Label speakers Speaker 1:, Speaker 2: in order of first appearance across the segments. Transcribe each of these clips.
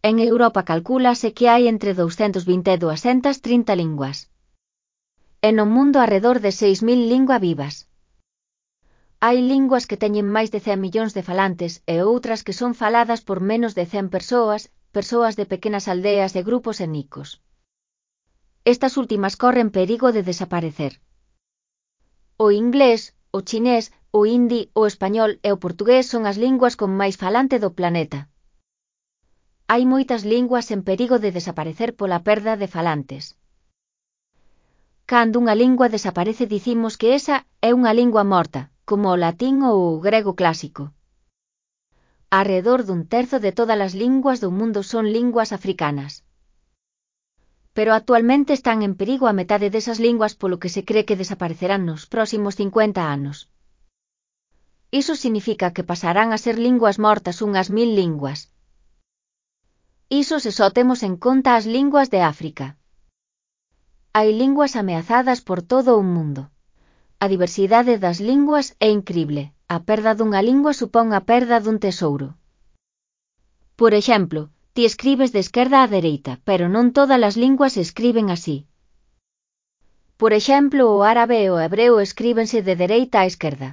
Speaker 1: En Europa calcúlase que hai entre 220 e 230 linguas. E no mundo arredor de 6.000 linguas vivas. Hai linguas que teñen máis de 100 millóns de falantes e outras que son faladas por menos de 100 persoas de pequenas aldeas e grupos étnicos. Estas últimas corren perigo de desaparecer. O inglés, o chinés, o hindi, o español e o portugués son as linguas con máis falante do planeta. Hai moitas linguas en perigo de desaparecer pola perda de falantes. Cando unha lingua desaparece dicimos que esa é unha lingua morta, como o latín ou o grego clásico. Arredor dun terzo de todas as linguas do mundo son linguas africanas. Pero actualmente están en perigo a metade desas linguas polo que se cree que desaparecerán nos próximos 50 anos. Iso significa que pasarán a ser linguas mortas unhas 1000 linguas. Iso se só temos en conta as linguas de África. Hai linguas ameazadas por todo o mundo. A diversidade das linguas é incrible. A perda dunha lingua supón a perda dun tesouro. Por exemplo, ti escribes de esquerda a dereita, pero non todas as linguas se escriben así. Por exemplo, o árabe e o hebreo escríbense de dereita a esquerda.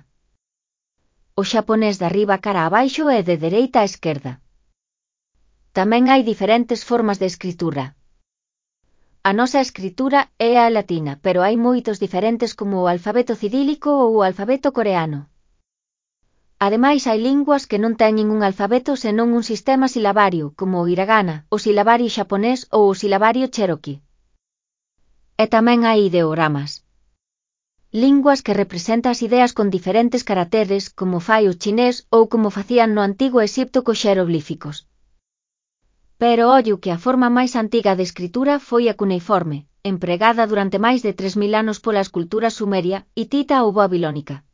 Speaker 1: O xaponés de arriba cara abaixo é de dereita a esquerda. Tamén hai diferentes formas de escritura. A nosa escritura é a latina, pero hai moitos diferentes como o alfabeto cirílico ou o alfabeto coreano. Ademais, hai linguas que non teñen un alfabeto senón un sistema silabario, como o hiragana, o silabario xaponés ou o silabario cherokee. E tamén hai ideogramas. Linguas que representan as ideas con diferentes caracteres, como fai o chinés ou como facían no antigo Exipto cos xeroglíficos. Pero ollo que a forma máis antiga de escritura foi a cuneiforme, empregada durante máis de 3000 anos pola escultura sumeria, hitita ou babilónica.